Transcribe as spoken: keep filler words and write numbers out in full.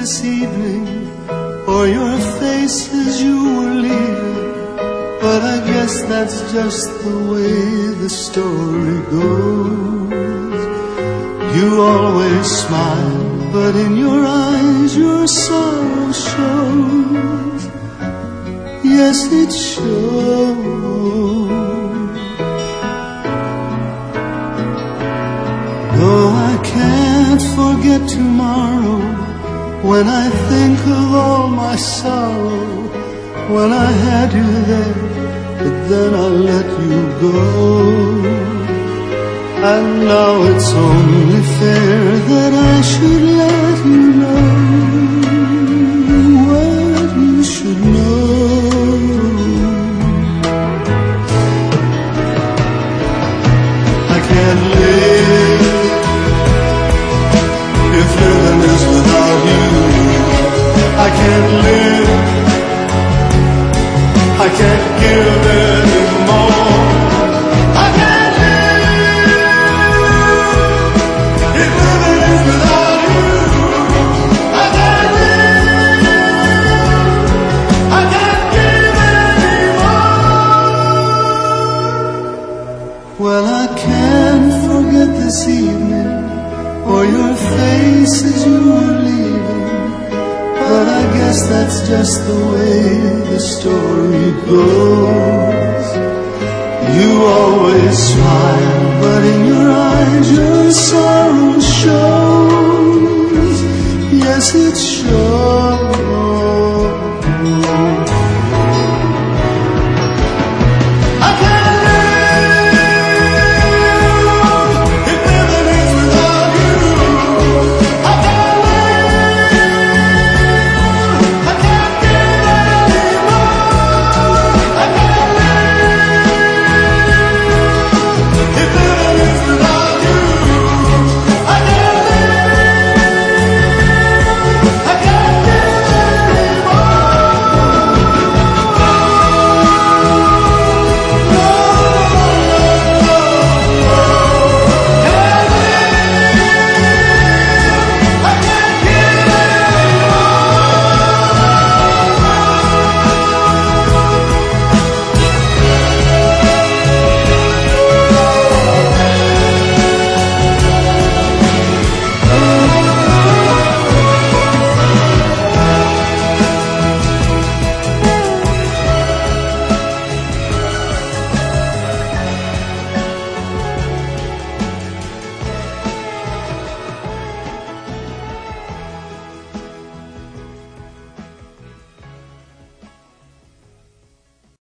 this evening, or your face as you were leaving. But I guess that's just the way the story goes. You always smile, but in your eyes your sorrow shows. Yes, it shows. Though I can't forget tomorrow, when I think of all my sorrow, when I had you there, but then I let you go. And now it's only fair that I should let you know what you should know. I can't live if living is without you. I can't live, I can't give anymore. I can't live if living is without you. I can't live, I can't give anymore. Well, I can't forget this evening, or your face as you were leaving. But I guess that's just the way the story goes. You always smile, but in your eyes your sorrow shows. Yes, it shows.